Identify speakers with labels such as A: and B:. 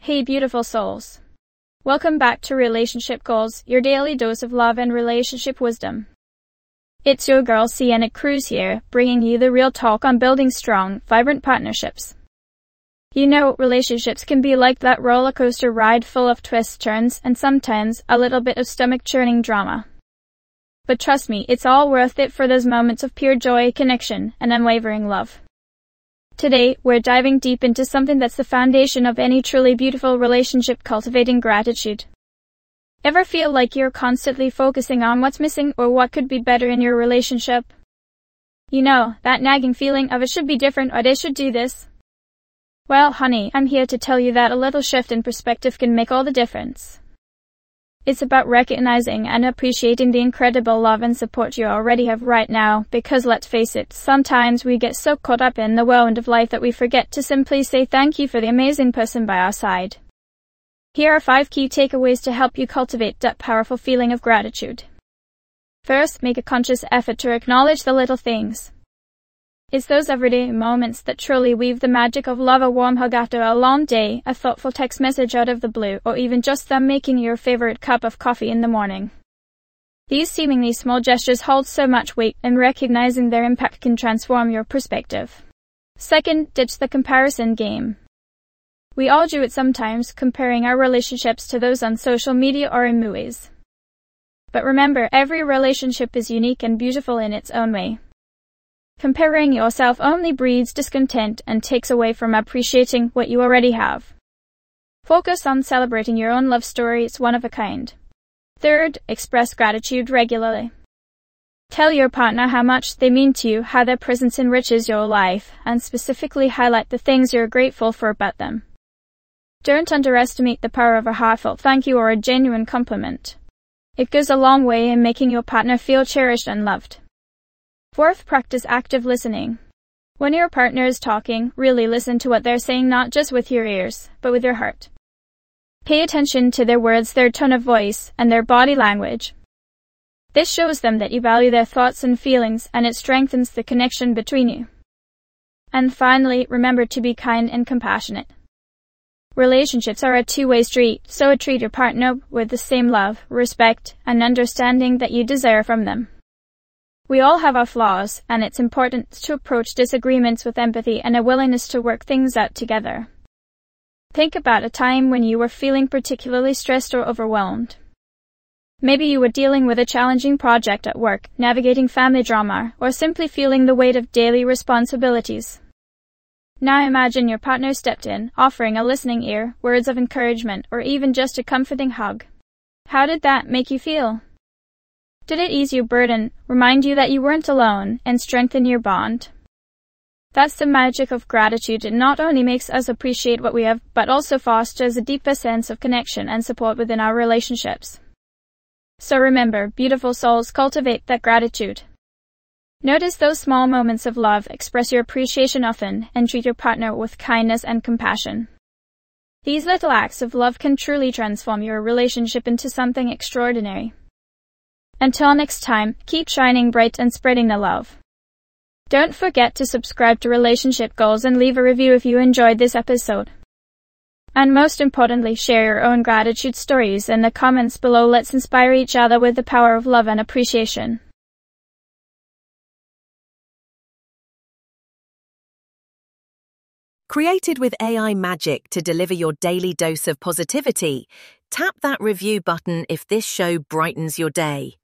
A: Hey beautiful souls. Welcome back to Relationship Goals, your daily dose of love and relationship wisdom. It's your girl Sienna Cruz here, bringing you the real talk on building strong, vibrant partnerships. You know, relationships can be like that roller coaster ride full of twists, turns, and sometimes a little bit of stomach-churning drama. But trust me, it's all worth it for those moments of pure joy, connection, and unwavering love. Today, we're diving deep into something that's the foundation of any truly beautiful relationship: cultivating gratitude. Ever feel like you're constantly focusing on what's missing or what could be better in your relationship? You know, that nagging feeling of it should be different or they should do this. Well, honey, I'm here to tell you that a little shift in perspective can make all the difference. It's about recognizing and appreciating the incredible love and support you already have right now, because let's face it, sometimes we get so caught up in the whirlwind of life that we forget to simply say thank you for the amazing person by our side. Here are 5 key takeaways to help you cultivate that powerful feeling of gratitude. First, make a conscious effort to acknowledge the little things. It's those everyday moments that truly weave the magic of love: a warm hug after a long day, a thoughtful text message out of the blue, or even just them making your favorite cup of coffee in the morning. These seemingly small gestures hold so much weight, and recognizing their impact can transform your perspective. Second, ditch the comparison game. We all do it sometimes, comparing our relationships to those on social media or in movies. But remember, every relationship is unique and beautiful in its own way. Comparing yourself only breeds discontent and takes away from appreciating what you already have. Focus on celebrating your own love story; it's one of a kind. Third, express gratitude regularly. Tell your partner how much they mean to you, how their presence enriches your life, and specifically highlight the things you're grateful for about them. Don't underestimate the power of a heartfelt thank you or a genuine compliment. It goes a long way in making your partner feel cherished and loved. Fourth, practice active listening. When your partner is talking, really listen to what they're saying, not just with your ears, but with your heart. Pay attention to their words, their tone of voice, and their body language. This shows them that you value their thoughts and feelings, and it strengthens the connection between you. And finally, remember to be kind and compassionate. Relationships are a two-way street, so treat your partner with the same love, respect, and understanding that you desire from them. We all have our flaws, and it's important to approach disagreements with empathy and a willingness to work things out together. Think about a time when you were feeling particularly stressed or overwhelmed. Maybe you were dealing with a challenging project at work, navigating family drama, or simply feeling the weight of daily responsibilities. Now imagine your partner stepped in, offering a listening ear, words of encouragement, or even just a comforting hug. How did that make you feel? Did it ease your burden, remind you that you weren't alone, and strengthen your bond? That's the magic of gratitude. It not only makes us appreciate what we have, but also fosters a deeper sense of connection and support within our relationships. So remember, beautiful souls, cultivate that gratitude. Notice those small moments of love, express your appreciation often, and treat your partner with kindness and compassion. These little acts of love can truly transform your relationship into something extraordinary. Until next time, keep shining bright and spreading the love. Don't forget to subscribe to Relationship Goals and leave a review if you enjoyed this episode. And most importantly, share your own gratitude stories in the comments below. Let's inspire each other with the power of love and appreciation.
B: Created with AI magic to deliver your daily dose of positivity, tap that review button if this show brightens your day.